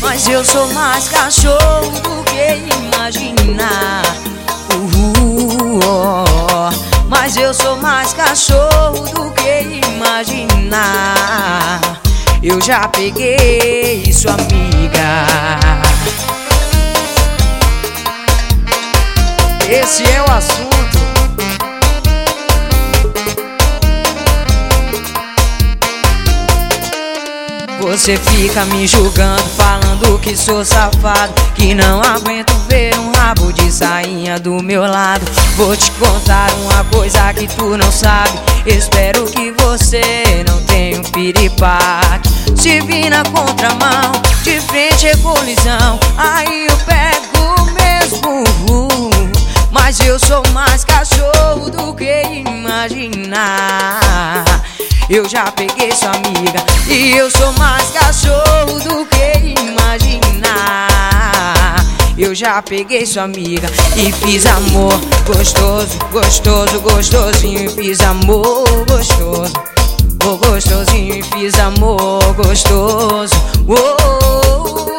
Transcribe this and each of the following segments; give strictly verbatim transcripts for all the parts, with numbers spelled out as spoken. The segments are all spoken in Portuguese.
Mas eu sou mais cachorro do que imaginar. uh, oh. Mas eu sou mais cachorro do que imaginar. Eu já peguei sua amiga. Esse é o assunto. Você fica me julgando, falando que sou safado, que não aguento ver um rabo de sainha do meu lado. Vou te contar uma coisa que tu não sabe. Espero que você não tenha um piripaque. Se vir na contramão, de frente é colisão, aí eu pego mesmo. Mas eu sou mais cachorro do que imaginar. Eu já peguei sua amiga e eu sou mais cachorro do que imaginar. Eu já peguei sua amiga e fiz amor gostoso, gostoso, gostosinho. E fiz amor gostoso, oh, gostosinho. E fiz amor gostoso, oh.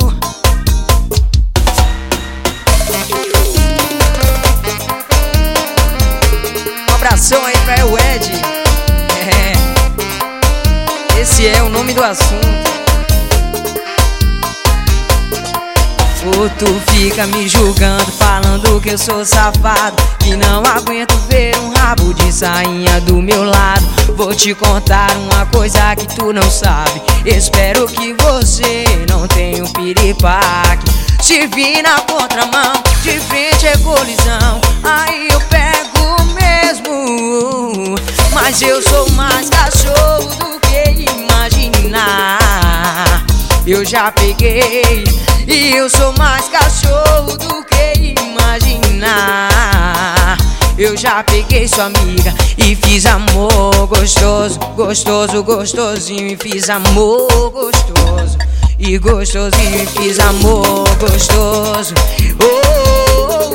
Um abração aí pra o Ed. Esse é o nome do assunto. Ou tu fica me julgando, falando que eu sou safado, que não aguento ver um rabo de sainha do meu lado. Vou te contar uma coisa que tu não sabe. Espero que você não tenha um piripaque. Se vir na contramão, de frente é colisão, aí eu pego mesmo. Mas eu sou mais cachorro do que imaginar. Eu já peguei e eu sou mais cachorro do que imaginar. Eu já peguei sua amiga e fiz amor gostoso, gostoso, gostosinho. E fiz amor gostoso e gostosinho. E fiz amor gostoso, oh, oh, oh.